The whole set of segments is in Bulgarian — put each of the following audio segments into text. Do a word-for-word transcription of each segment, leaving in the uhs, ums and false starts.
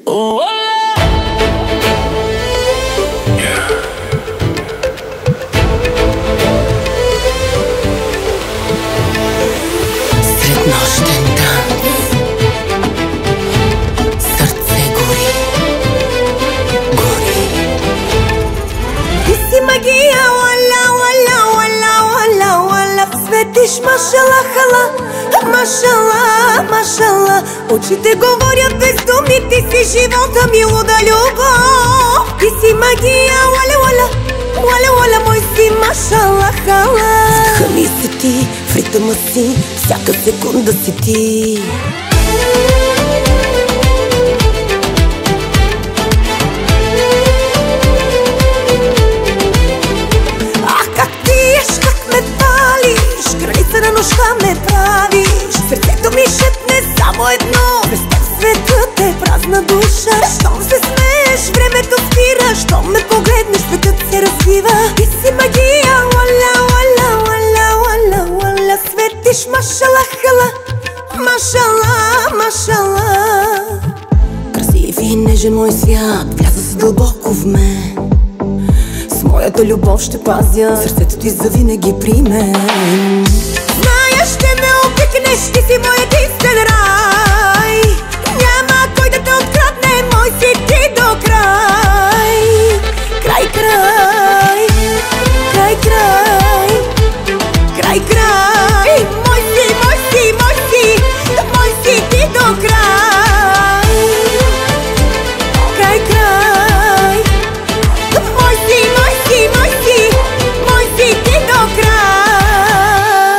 Среднощен танц, сърце гори, гори. Ти си магия, уаля, уаля, уаля, уаля, уаля. Светиш, машала, хала, машала, машала. Очите говорят без думи, ти си живота ми, луда любов. Ти си магия, уаля, уаля, уаля, уаля, мой си, машала, хала. Хами си ти, в ритъма си, всяка секунда си ти. Ах, как пиеш, как ме палиш, граница на нощта ме правиш. Сърцето ми шепне само едно, без теб светът е празна душа. Щом се смееш, времето спира, щом ме погледнеш, светът се развива. Ти си магия, уаля, уаля, уаля, уаля, уаля. Светиш, машала, хала, машала, машала. Красив и нежен мой свят, вляза се дълбоко в мен. С моята любов ще пазя сърцето ти завинаги при мен. Зная, ще ме обикнеш, ти си мой единствен рай. Няма кой да те открадне, мой си ти до край. Край, край, край, край, край, край. Мой си, мой си, мой си, мой си ти до край. Край, край. Мой си, мой си, мой си, мой си ти до край.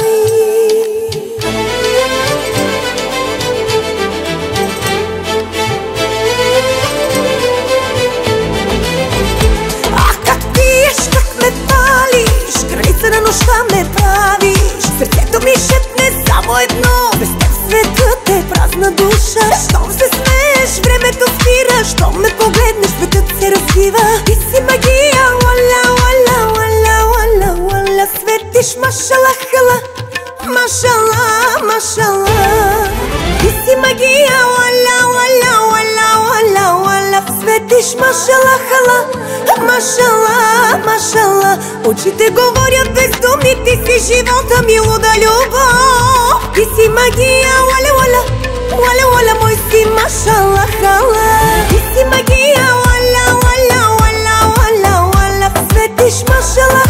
Ах, как пиеш, как ме палиш, граница на нощта ме правиш. Сърцето ми шепне само едно, без теб светът е празна душа. Щом се смееш, времето спира, щом ме погледнеш, светът се развива. Ти си магия, уаля, уаля, уаля, уаля, уаля. Светиш, машала, хала, машала, машала. Ти си магия, уаля, уаля, уаля, уаля, уаля. Светиш, машала, хала, машала, машала. Очите говорят без думи, ти си живота ми, луда любов. Ти си магия, уаля, уаля, уаля, уаля, мой си, машала, хала. Ти си магия, уаля, уаля, уаля, уаля, уаля. Светиш, машала,